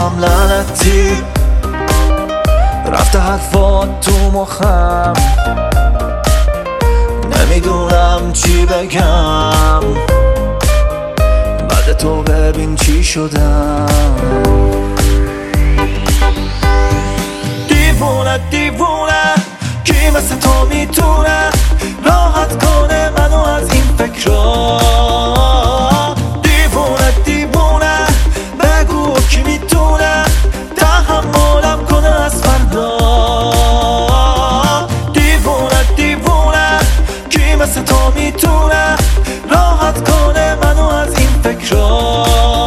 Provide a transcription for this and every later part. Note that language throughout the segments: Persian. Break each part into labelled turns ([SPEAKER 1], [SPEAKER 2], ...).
[SPEAKER 1] هم لعنتی رفته حرفات تو مخم، نمیدونم چی بگم. بعد تو ببین چی شدم. دیوونه دیوونه کی مثل تو میتونه راحت کنه منو از این فکرها. دیوونه دیوونه بگو کی میتونه تحملم کنه از فردا. دیوونه دیوونه کی مثل تو میتونه راحت کنه منو از این فکرها.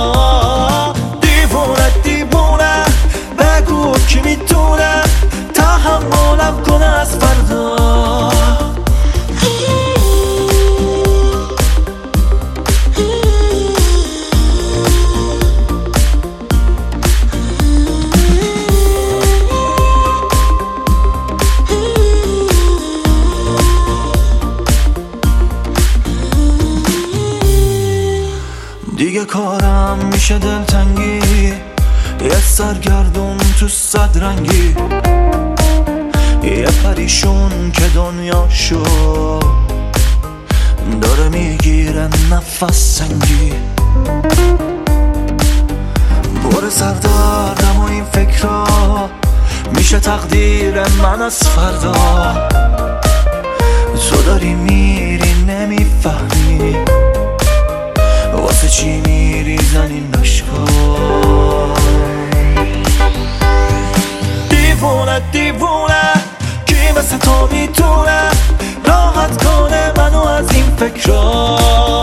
[SPEAKER 1] دیوونه دیوونه بگو کی میتونه تحملم کنه از فردا. دیگه کارم میشه دلتنگی، یه سرگردون تو صدرنگی، یه پریشون که دنیاشو داره میگیره نفس سنگی. پر سردردم و این فکرها میشه تقدیر من از فردا. تو داری میری نمیفهمی واسه چی میریزن این اشکا. دیوونه دیوونه کی مثل تو میتونه راحت کنه منو از این فکرها.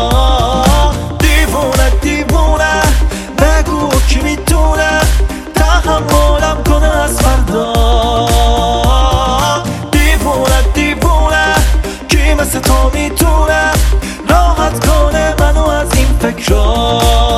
[SPEAKER 1] دیوونه دیوونه بگو کی میتونه تحملم کنه از فردا. دیوونه دیوونه کی مثل تو میتونه راحت کنه منو از این فکرها.